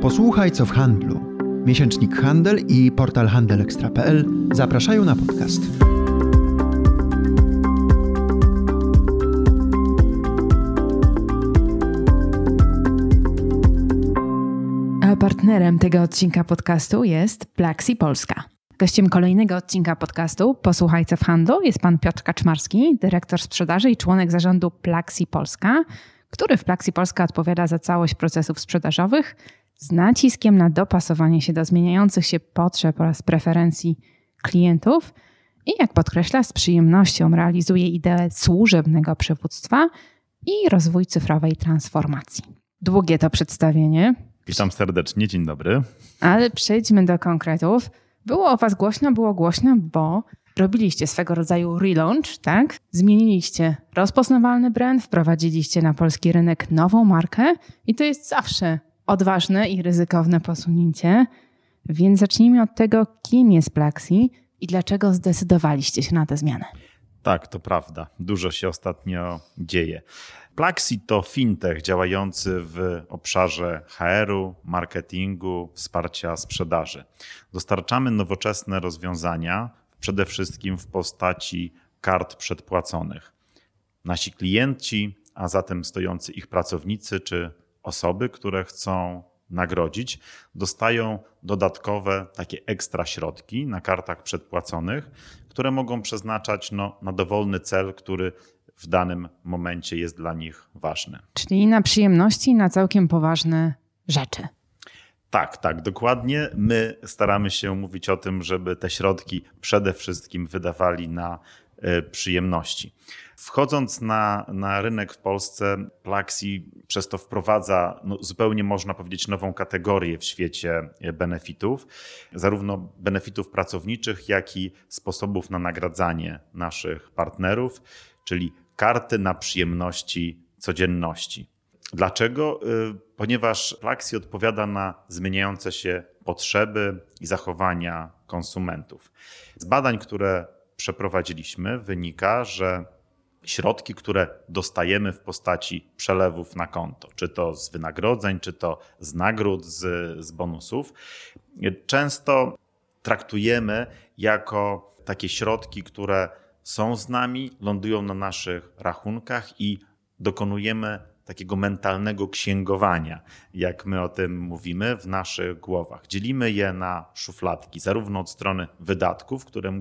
Posłuchaj, co w handlu. Miesięcznik Handel i portal handelekstra.pl zapraszają na podcast. A partnerem tego odcinka podcastu jest Plaxi Polska. Gościem kolejnego odcinka podcastu Posłuchaj, co w handlu jest pan Piotr Kaczmarski, dyrektor sprzedaży i członek zarządu Plaxi Polska, który w Plaxi Polska odpowiada za całość procesów sprzedażowych z naciskiem na dopasowanie się do zmieniających się potrzeb oraz preferencji klientów i, jak podkreśla, z przyjemnością realizuje ideę służebnego przywództwa i rozwój cyfrowej transformacji. Długie to przedstawienie. Witam serdecznie, dzień dobry. Ale przejdźmy do konkretów. Było o was głośno, bo robiliście swego rodzaju relaunch, tak? Zmieniliście rozpoznawalny brand, wprowadziliście na polski rynek nową markę i to jest zawsze odważne i ryzykowne posunięcie. Więc zacznijmy od tego, kim jest Plaxi i dlaczego zdecydowaliście się na tę zmianę. Tak, to prawda. Dużo się ostatnio dzieje. Plaxi to fintech działający w obszarze HR-u, marketingu, wsparcia sprzedaży. Dostarczamy nowoczesne rozwiązania, przede wszystkim w postaci kart przedpłaconych. Nasi klienci, a zatem stojący ich pracownicy czy osoby, które chcą nagrodzić, dostają dodatkowe takie ekstra środki na kartach przedpłaconych, które mogą przeznaczać na dowolny cel, który w danym momencie jest dla nich ważny. Czyli na przyjemności, na całkiem poważne rzeczy. Tak, dokładnie. My staramy się mówić o tym, żeby te środki przede wszystkim wydawali na przyjemności. Wchodząc na rynek w Polsce, Plaxi przez to wprowadza zupełnie, można powiedzieć, nową kategorię w świecie benefitów, zarówno benefitów pracowniczych, jak i sposobów na nagradzanie naszych partnerów, czyli karty na przyjemności codzienności. Dlaczego? Ponieważ Plaxi odpowiada na zmieniające się potrzeby i zachowania konsumentów. Z badań, które przeprowadziliśmy, wynika, że środki, które dostajemy w postaci przelewów na konto, czy to z wynagrodzeń, czy to z nagród, z bonusów, często traktujemy jako takie środki, które są z nami, lądują na naszych rachunkach i dokonujemy takiego mentalnego księgowania, jak my o tym mówimy, w naszych głowach. Dzielimy je na szufladki, zarówno od strony wydatków, które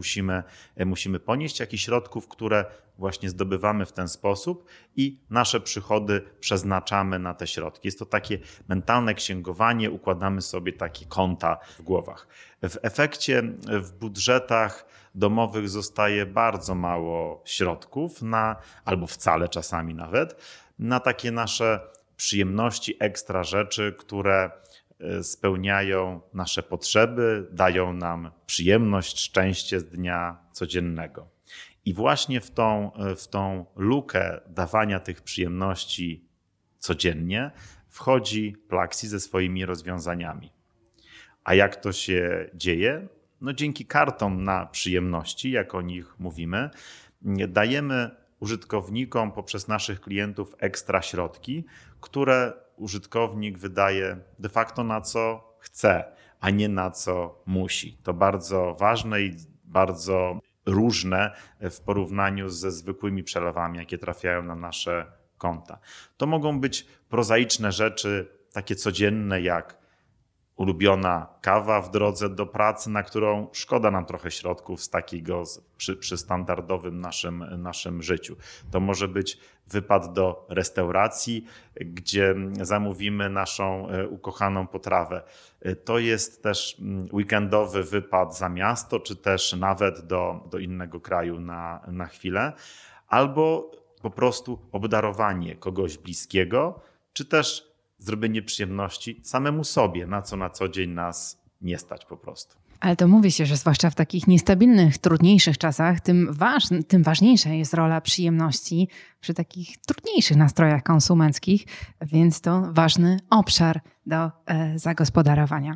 musimy ponieść, jak i środków, które właśnie zdobywamy w ten sposób i nasze przychody przeznaczamy na te środki. Jest to takie mentalne księgowanie, układamy sobie takie konta w głowach. W efekcie w budżetach domowych zostaje bardzo mało środków albo wcale czasami nawet, na takie nasze przyjemności, ekstra rzeczy, które spełniają nasze potrzeby, dają nam przyjemność, szczęście z dnia codziennego. I właśnie w tą lukę dawania tych przyjemności codziennie wchodzi Plaxi ze swoimi rozwiązaniami. A jak to się dzieje? Dzięki kartom na przyjemności, jak o nich mówimy, dajemy użytkownikom poprzez naszych klientów ekstra środki, które użytkownik wydaje de facto na co chce, a nie na co musi. To bardzo ważne i bardzo różne w porównaniu ze zwykłymi przelewami, jakie trafiają na nasze konta. To mogą być prozaiczne rzeczy, takie codzienne, jak ulubiona kawa w drodze do pracy, na którą szkoda nam trochę środków z takiego przy standardowym naszym życiu. To może być wypad do restauracji, gdzie zamówimy naszą ukochaną potrawę. To jest też weekendowy wypad za miasto, czy też nawet do innego kraju na chwilę. Albo po prostu obdarowanie kogoś bliskiego, czy też zrobienie przyjemności samemu sobie, na co na co dzień nas nie stać po prostu. Ale to mówi się, że zwłaszcza w takich niestabilnych, trudniejszych czasach, tym ważniejsza jest rola przyjemności przy takich trudniejszych nastrojach konsumenckich, więc to ważny obszar do zagospodarowania.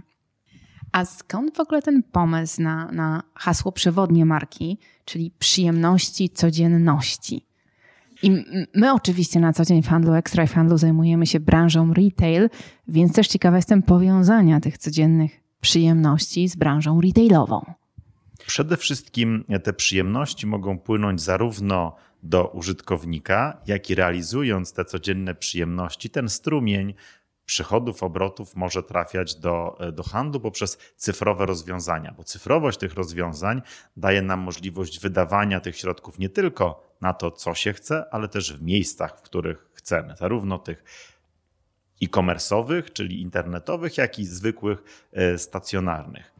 A skąd w ogóle ten pomysł na hasło przewodnie marki, czyli przyjemności codzienności? I my oczywiście na co dzień w Handlu Ekstra i w handlu zajmujemy się branżą retail, więc też ciekawa jestem powiązania tych codziennych przyjemności z branżą retailową. Przede wszystkim te przyjemności mogą płynąć zarówno do użytkownika, jak i realizując te codzienne przyjemności, ten strumień przychodów, obrotów może trafiać do handlu poprzez cyfrowe rozwiązania, bo cyfrowość tych rozwiązań daje nam możliwość wydawania tych środków nie tylko na to, co się chce, ale też w miejscach, w których chcemy, zarówno tych e-commerce'owych, czyli internetowych, jak i zwykłych stacjonarnych.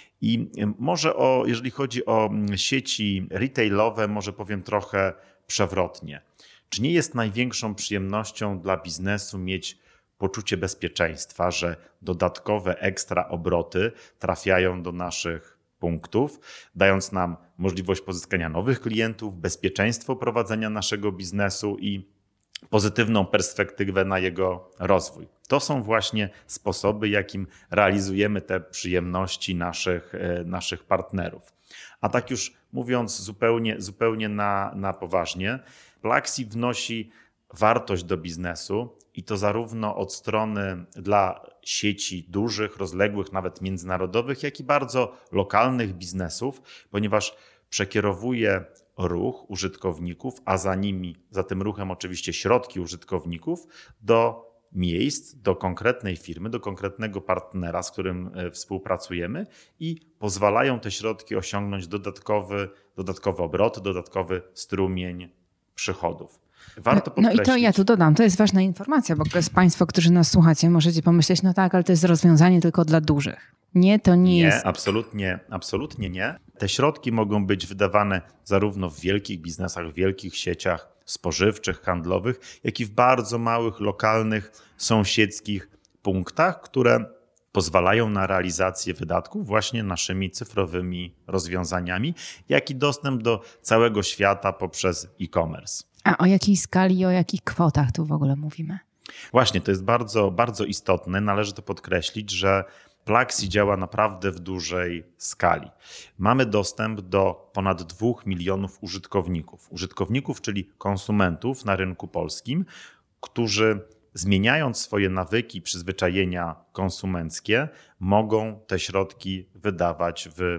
I może jeżeli chodzi o sieci retailowe, może powiem trochę przewrotnie. Czy nie jest największą przyjemnością dla biznesu mieć poczucie bezpieczeństwa, że dodatkowe ekstra obroty trafiają do naszych punktów, dając nam możliwość pozyskania nowych klientów, bezpieczeństwo prowadzenia naszego biznesu i pozytywną perspektywę na jego rozwój. To są właśnie sposoby, jakim realizujemy te przyjemności naszych partnerów. A tak już mówiąc zupełnie na poważnie, Plaxi wnosi wartość do biznesu i to zarówno od strony dla sieci dużych, rozległych, nawet międzynarodowych, jak i bardzo lokalnych biznesów, ponieważ przekierowuje ruch użytkowników, a za tym ruchem oczywiście środki użytkowników do miejsc, do konkretnej firmy, do konkretnego partnera, z którym współpracujemy i pozwalają te środki osiągnąć dodatkowe obroty, dodatkowy strumień przychodów. Warto podkreślić. No i to ja tu dodam, to jest ważna informacja, bo Państwo, którzy nas słuchacie, możecie pomyśleć, no tak, ale to jest rozwiązanie tylko dla dużych. Nie, to nie jest. Nie, absolutnie nie. Te środki mogą być wydawane zarówno w wielkich biznesach, w wielkich sieciach spożywczych, handlowych, jak i w bardzo małych, lokalnych, sąsiedzkich punktach, które pozwalają na realizację wydatków właśnie naszymi cyfrowymi rozwiązaniami, jak i dostęp do całego świata poprzez e-commerce. A o jakiej skali i o jakich kwotach tu w ogóle mówimy? Właśnie, to jest bardzo, bardzo istotne. Należy to podkreślić, że Plaxi działa naprawdę w dużej skali. Mamy dostęp do ponad 2 milionów użytkowników, czyli konsumentów na rynku polskim, którzy zmieniając swoje nawyki, przyzwyczajenia konsumenckie, mogą te środki wydawać w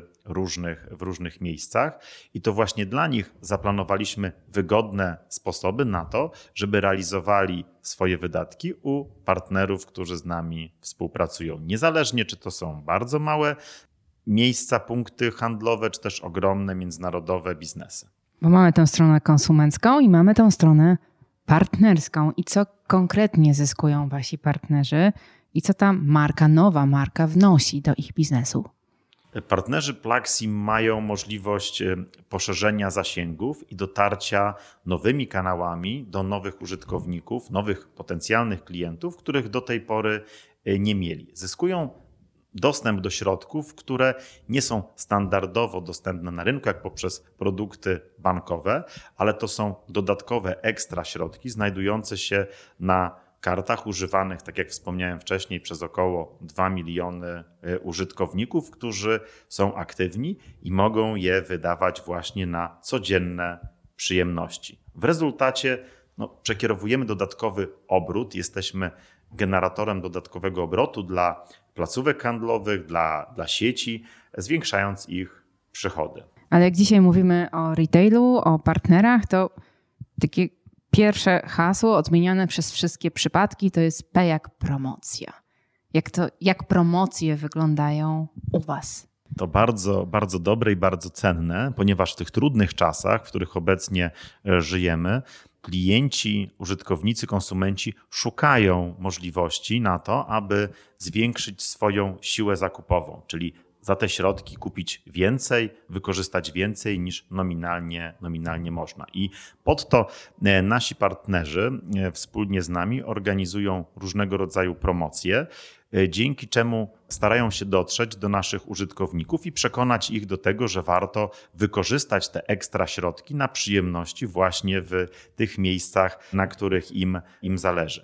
różnych miejscach. I to właśnie dla nich zaplanowaliśmy wygodne sposoby na to, żeby realizowali swoje wydatki u partnerów, którzy z nami współpracują. Niezależnie, czy to są bardzo małe miejsca, punkty handlowe, czy też ogromne międzynarodowe biznesy. Bo mamy tę stronę konsumencką i mamy tę stronę partnerską. I co konkretnie zyskują wasi partnerzy i co ta nowa marka wnosi do ich biznesu? Partnerzy Plaxi mają możliwość poszerzenia zasięgów i dotarcia nowymi kanałami do nowych użytkowników, nowych potencjalnych klientów, których do tej pory nie mieli. Zyskują dostęp do środków, które nie są standardowo dostępne na rynku, jak poprzez produkty bankowe, ale to są dodatkowe ekstra środki znajdujące się na kartach używanych, tak jak wspomniałem wcześniej, przez około 2 miliony użytkowników, którzy są aktywni i mogą je wydawać właśnie na codzienne przyjemności. W rezultacie przekierowujemy dodatkowy obrót, jesteśmy generatorem dodatkowego obrotu dla placówek handlowych, dla sieci, zwiększając ich przychody. Ale jak dzisiaj mówimy o retailu, o partnerach, to takie pierwsze hasło odmieniane przez wszystkie przypadki to jest P jak promocja. Jak promocje wyglądają u was? To bardzo, bardzo dobre i bardzo cenne, ponieważ w tych trudnych czasach, w których obecnie żyjemy, klienci, użytkownicy, konsumenci szukają możliwości na to, aby zwiększyć swoją siłę zakupową, czyli za te środki kupić więcej, wykorzystać więcej niż nominalnie można. I pod to nasi partnerzy wspólnie z nami organizują różnego rodzaju promocje, dzięki czemu starają się dotrzeć do naszych użytkowników i przekonać ich do tego, że warto wykorzystać te ekstra środki na przyjemności właśnie w tych miejscach, na których im zależy.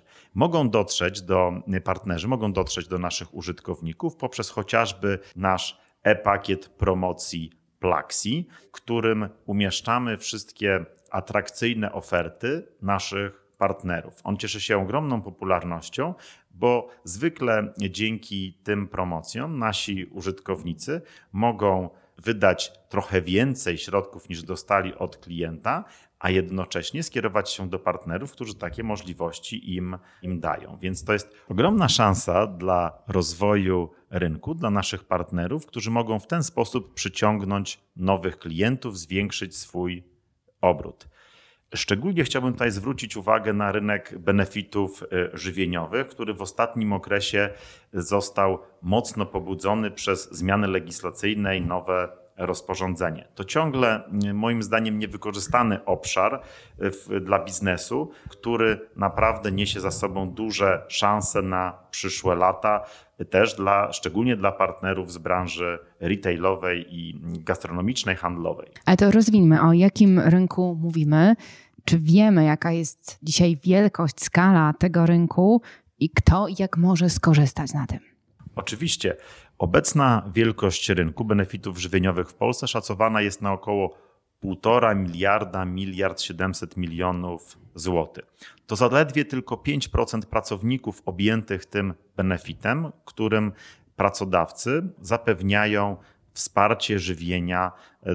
Partnerzy mogą dotrzeć do naszych użytkowników poprzez chociażby nasz e-pakiet promocji Plaxi, w którym umieszczamy wszystkie atrakcyjne oferty naszych partnerów. On cieszy się ogromną popularnością, bo zwykle dzięki tym promocjom nasi użytkownicy mogą wydać trochę więcej środków niż dostali od klienta, a jednocześnie skierować się do partnerów, którzy takie możliwości im dają. Więc to jest ogromna szansa dla rozwoju rynku, dla naszych partnerów, którzy mogą w ten sposób przyciągnąć nowych klientów, zwiększyć swój obrót. Szczególnie chciałbym tutaj zwrócić uwagę na rynek benefitów żywieniowych, który w ostatnim okresie został mocno pobudzony przez zmiany legislacyjne i nowe rozporządzenie. To ciągle moim zdaniem niewykorzystany obszar dla biznesu, który naprawdę niesie za sobą duże szanse na przyszłe lata, też szczególnie dla partnerów z branży retailowej i gastronomicznej, handlowej. Ale to rozwiniemy, o jakim rynku mówimy. Czy wiemy, jaka jest dzisiaj wielkość, skala tego rynku i kto i jak może skorzystać na tym? Oczywiście. Obecna wielkość rynku benefitów żywieniowych w Polsce szacowana jest na około 1,5 miliarda, 1,7 miliarda złotych. To zaledwie tylko 5% pracowników objętych tym benefitem, którym pracodawcy zapewniają wsparcie żywienia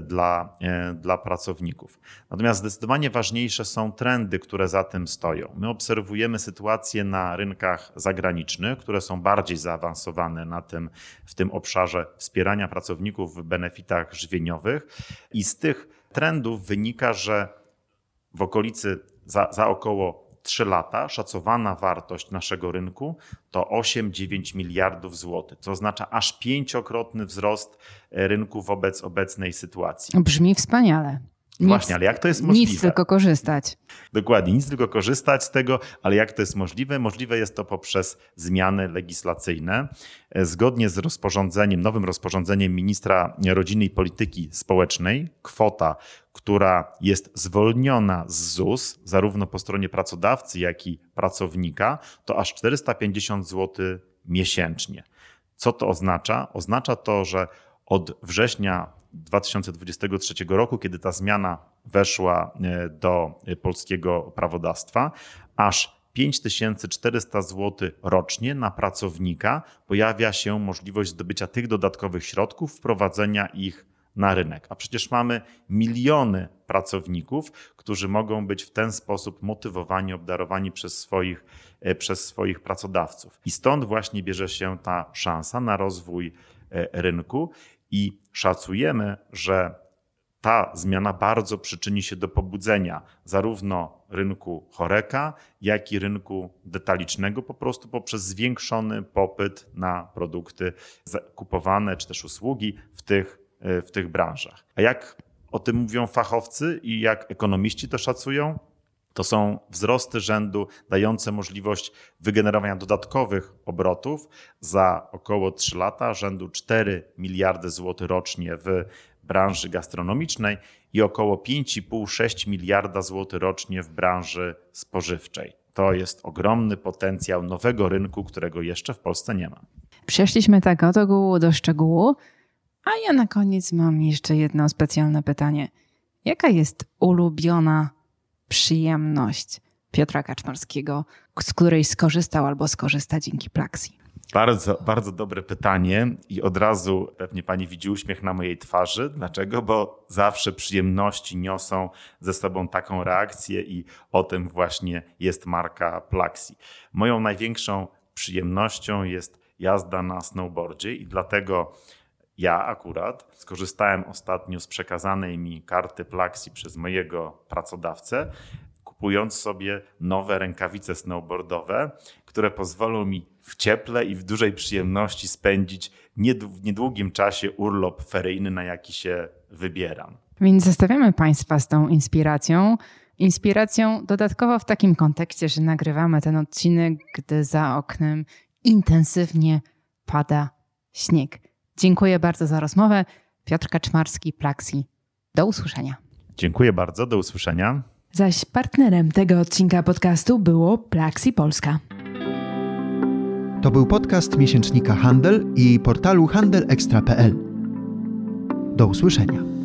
dla pracowników. Natomiast zdecydowanie ważniejsze są trendy, które za tym stoją. My obserwujemy sytuację na rynkach zagranicznych, które są bardziej zaawansowane w tym obszarze wspierania pracowników w benefitach żywieniowych i z tych trendów wynika, że w okolicy za około 3 lata szacowana wartość naszego rynku to 8-9 miliardów złotych, co oznacza aż 5-krotny wzrost rynku wobec obecnej sytuacji. Brzmi wspaniale. Właśnie, ale jak to jest możliwe? Nic, tylko korzystać. Dokładnie, nic, tylko korzystać z tego, ale jak to jest możliwe? Możliwe jest to poprzez zmiany legislacyjne. Zgodnie z nowym rozporządzeniem ministra rodziny i polityki społecznej, kwota, która jest zwolniona z ZUS, zarówno po stronie pracodawcy, jak i pracownika, to aż 450 zł miesięcznie. Co to oznacza? Oznacza to, że od września 2023 roku, kiedy ta zmiana weszła do polskiego prawodawstwa, aż 5400 zł rocznie na pracownika pojawia się możliwość zdobycia tych dodatkowych środków, wprowadzenia ich na rynek. A przecież mamy miliony pracowników, którzy mogą być w ten sposób motywowani, obdarowani przez swoich pracodawców. I stąd właśnie bierze się ta szansa na rozwój rynku i szacujemy, że ta zmiana bardzo przyczyni się do pobudzenia zarówno rynku HoReCa, jak i rynku detalicznego, po prostu poprzez zwiększony popyt na produkty kupowane czy też usługi w tych branżach. A jak o tym mówią fachowcy i jak ekonomiści to szacują? To są wzrosty rzędu dające możliwość wygenerowania dodatkowych obrotów za około 3 lata, rzędu 4 miliardy złotych rocznie w branży gastronomicznej i około 5,5-6 miliarda złotych rocznie w branży spożywczej. To jest ogromny potencjał nowego rynku, którego jeszcze w Polsce nie ma. Przeszliśmy tak od ogółu do szczegółu, a ja na koniec mam jeszcze jedno specjalne pytanie. Jaka jest ulubiona przyjemność Piotra Kaczmarskiego, z której skorzystał albo skorzysta dzięki Plaxi? Bardzo, bardzo dobre pytanie i od razu pewnie pani widzi uśmiech na mojej twarzy. Dlaczego? Bo zawsze przyjemności niosą ze sobą taką reakcję i o tym właśnie jest marka Plaxi. Moją największą przyjemnością jest jazda na snowboardzie i dlatego ja akurat skorzystałem ostatnio z przekazanej mi karty Plaxi przez mojego pracodawcę, kupując sobie nowe rękawice snowboardowe, które pozwolą mi w cieple i w dużej przyjemności spędzić w niedługim czasie urlop feryjny, na jaki się wybieram. Więc zostawiamy Państwa z tą inspiracją. Inspiracją dodatkowo w takim kontekście, że nagrywamy ten odcinek, gdy za oknem intensywnie pada śnieg. Dziękuję bardzo za rozmowę. Piotr Kaczmarski, Plaxi. Do usłyszenia. Dziękuję bardzo, do usłyszenia. Zaś partnerem tego odcinka podcastu było Plaxi Polska. To był podcast miesięcznika Handel i portalu handelekstra.pl. Do usłyszenia.